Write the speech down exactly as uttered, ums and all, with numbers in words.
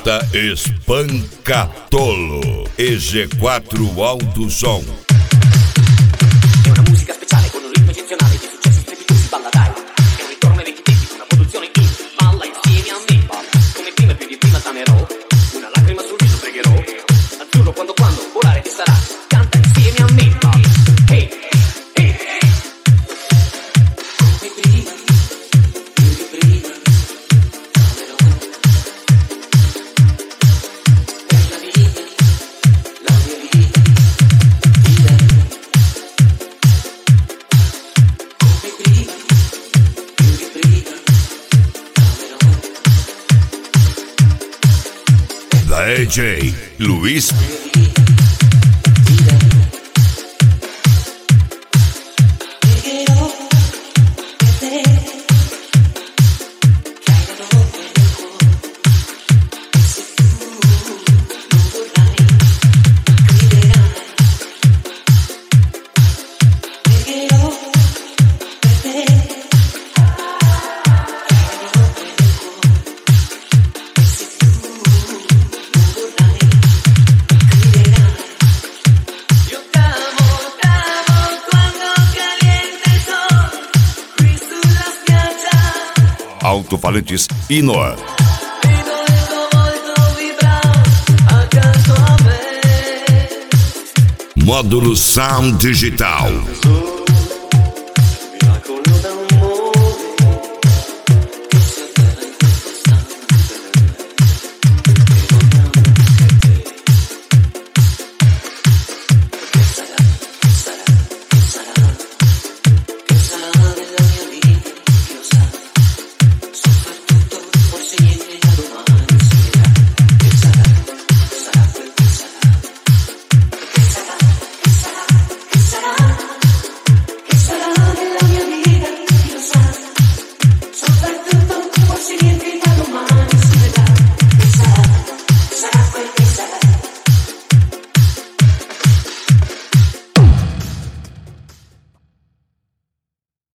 Bota Espancatolo E G quattro Alto Som. È una musica speciale con un ritmo eccezionale di successi strepitosi, balla dai. È un ritorno ai vecchi tempi, una produzione indie, balla insieme a me. Come prima e più di prima t'amerò, una lacrima sul viso pregherò. Azzurro quando quando volare ti sarà, canta insieme a me. Hey, hey, hey. Come prima, più di prima, t'amerò. Per la vita, la mia vita, ti darò. Come prima, più di prima, t'amerò. Da D J Luis Altofalantes Inoa. Módulo Sound Digital.